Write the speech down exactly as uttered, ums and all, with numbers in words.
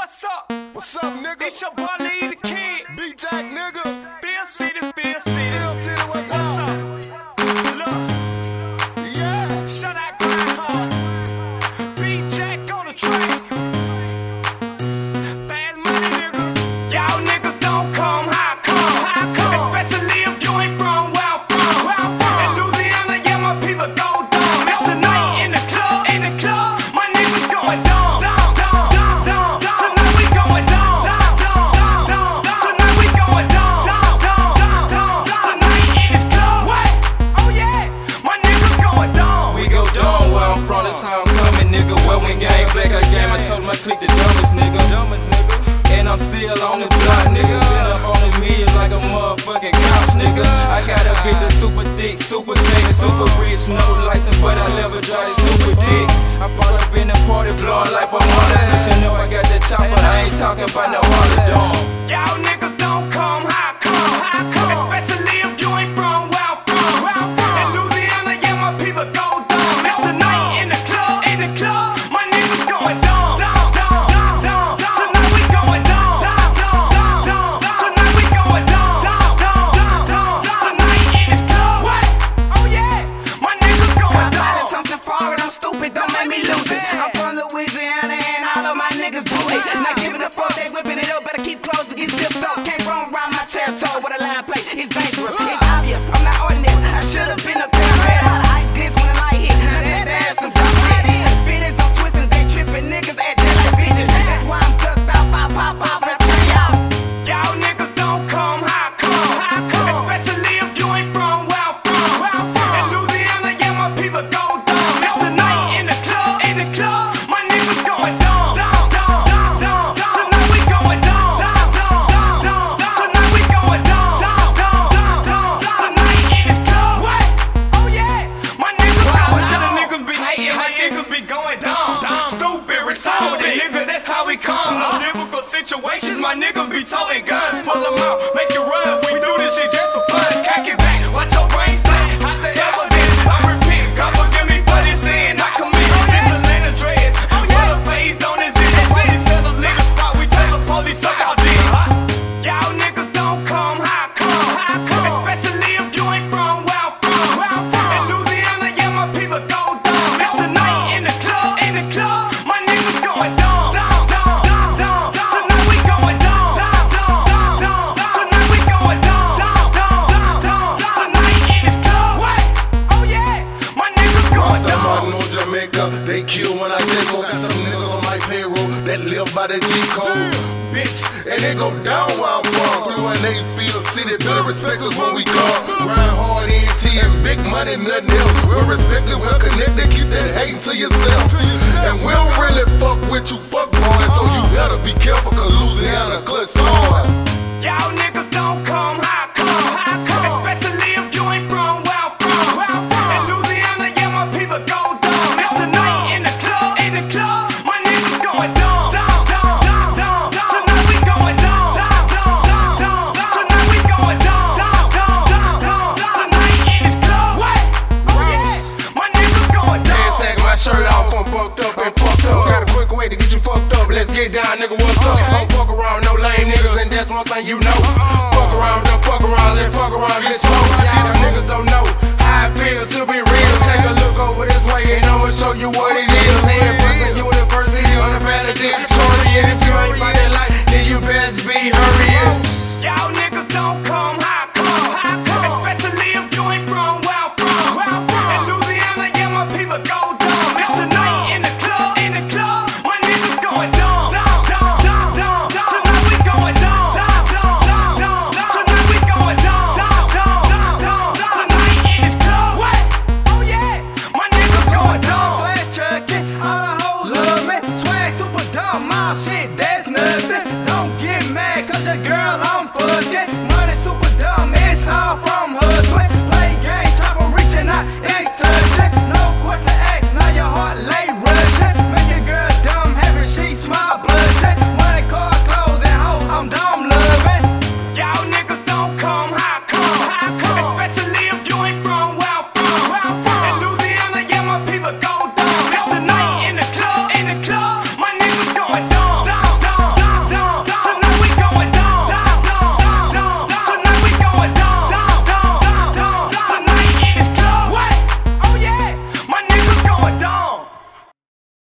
what's up? What's up, nigga? It's your boy Lee the Kid. B-Jack, nigga. Feel City, Feel City. Feel City, what's What's up? up? Look, Yeah. shut that grind hard. B-Jack on the track. Fast money, nigga. Y'all niggas don't come, how come? How come? Especially if you ain't from where I'm from. Where I'm from. In Louisiana, yeah, my people go dumb. And tonight in this club, in this club, my niggas going dumb. I told my clique the dumbest nigga. And I'm still on the block, nigga. Sit up on the million like a motherfucking couch, nigga. I got a bitch that's super thick, super famous, super rich, no license, but I never drive super dick. I pull up in the party blowing like a mother. You know I got that chopper, I ain't talking about no Harley Dawn. Y'all niggas don't come, how come? How come? Especially if you ain't from where I'm from. Where I'm from. In Louisiana, yeah, my people go dumb. And tonight in this club, in this club, my niggas going dumb. Stupid, don't make me lose it. I'm from Louisiana and all of my niggas booty. Not giving a fuck, they whipping it up. Better keep close to get zipped up. Can't run around my territory with a line plate. It's dangerous, it's obvious. I'm not ordinary. I should have been a parent. All the ice glitz when the light hit. Now that there's some dumb shit. Feelings I'm twisting, they tripping niggas acting like bitches. That's why I'm ducked off. I pop off and turn y'all. Y'all niggas don't come, how come? How come? Especially if you ain't from where I'm from. Where I'm from. In Louisiana, yeah, my people go dumb. In this club, my niggas going dumb. Tonight we going dumb. Tonight we going dumb. Tonight in this club, what? Oh yeah, my niggas going dumb. A lot of niggas be hating, my niggas be going dumb. Stupid, retarded, nigga, that's how we come. Difficult situations, my niggas be toting guns. Pull them out, make it run. We do this shit just for fun. Cock it back, watch your brain splat. Hot the evidence, I repent. God forgive me for this sin I commit. Police suck out dick. Y'all niggas don't come, how come? How come? Especially if you ain't from where I'm from. Where I'm from. In Louisiana, yeah, my people go dumb. And tonight in this club, in this club, my niggas going dumb. Tonight we going dumb. Tonight we going dumb. Tonight in this club, what? Oh yeah, my niggas going dumb. Martin on Jamaica, they kill when I say so. Got some niggas on my payroll that live by the G code. Bitch, and they go down where I'm from. three one eight Feel City, better respect us when we come. Grind hard, N T, and big money, nothing else. We're respected, we're connected, keep that hating to yourself. And we don't really fuck with you fuck boys, so you better be careful, cause Louisiana clutch hard. Y'all niggas don't come, how come? How come? Especially if you ain't from where I'm from. Where I'm from. In Louisiana, yeah, my people go dumb. And tonight in this club, in this club, my niggas going dumb. Shirt off, I'm fucked up and fucked up. Got a quick way to get you fucked up. Let's get down, nigga, what's up? Don't fuck around, no lame niggas, and that's one thing you know. Fuck around, don't fuck around, let's fuck around, get slow. These niggas don't know how I feel to be real. Take a look over this way and I'ma show you what it is.